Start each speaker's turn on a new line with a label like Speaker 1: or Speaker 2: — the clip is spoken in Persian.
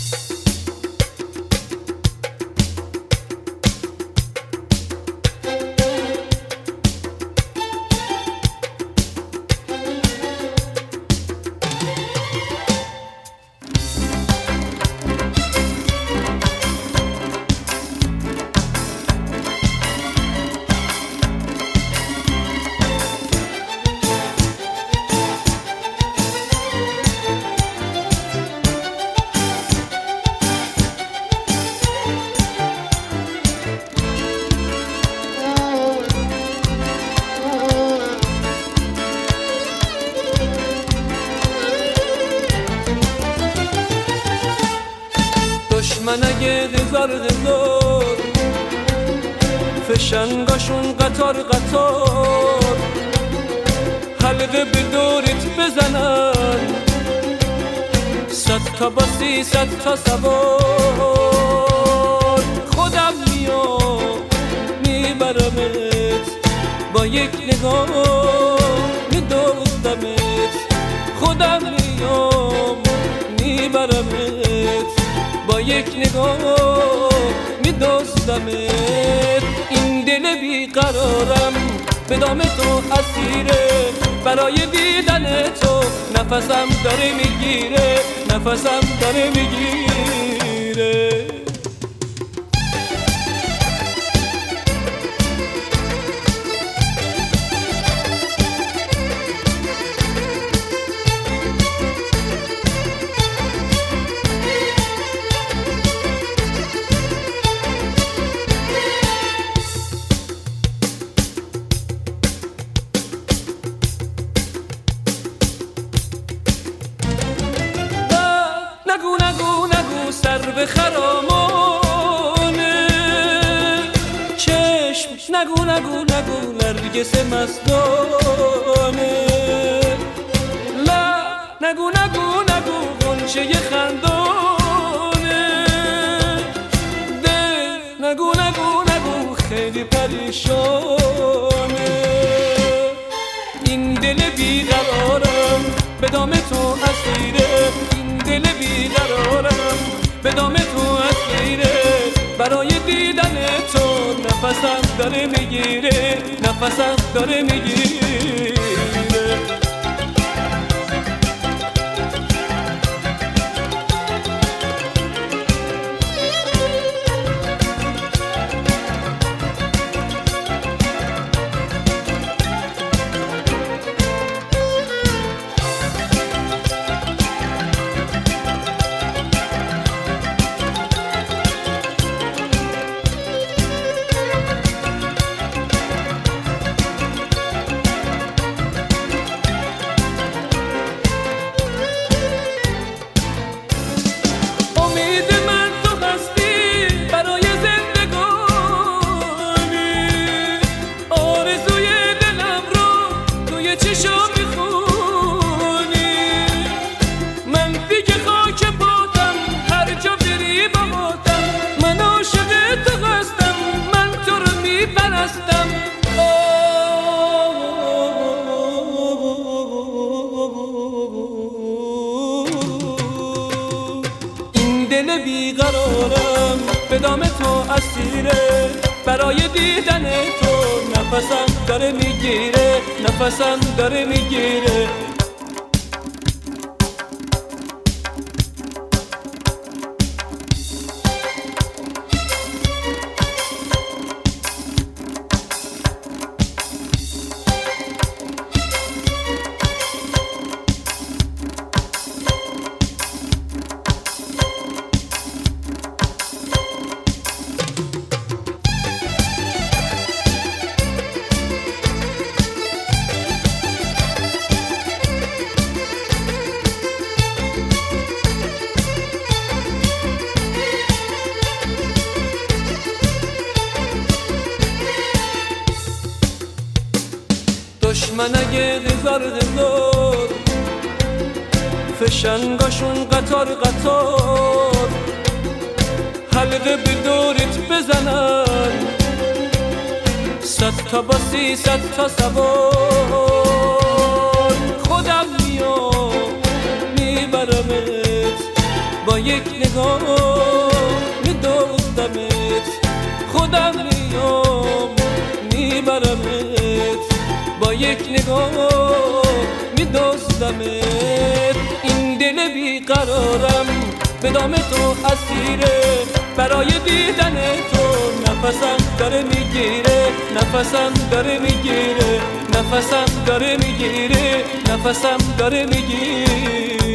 Speaker 1: من اگه هزار فشنگاشون قطار قطار حلقه به دورت بزنن، 100 تا باسی 100 تا سوار، خودم میام میبرمت، با یک نگاه میدوزدمت، خودم میام میبرمت، با یک نگاه میدوزدمت. این دل بیقرارم به دام تو اسیره، برای دیدن تو نفسم داره میگیره، نفسم داره میگیره. سر به خرامانه چشم، نگو نگو نگو نرگس مستانه، لا نگو نگو نگو غنچه خندانه، ده نگو نگو نگو خیلی پریشانه. این دل بیقرارم به دام تو اسیره، این دل بیقرارم به دام تو اسیره، برای دیدن تو نفسم داره میگیره، نفسم داره میگیره. دل بیقرارم به دام تو اسیره، برای دیدن تو نفسم داره میگیره، نفسم داره میگیره. دشمن اگه هزار فشنگاشون قطار قطار حلقه به دورت بزنن، 100 تا باسی 100 تا سوار، خودم میام میبرمت، با یک نگاه میدزدمت، خودم میام میبرمت، با یک نگاه میدزدمت. این دل بیقرارم به دام تو اسیره، برای دیدن تو نفسم داره میگیره، نفسم داره میگیره، نفسم داره میگیره، نفسم داره میگیره.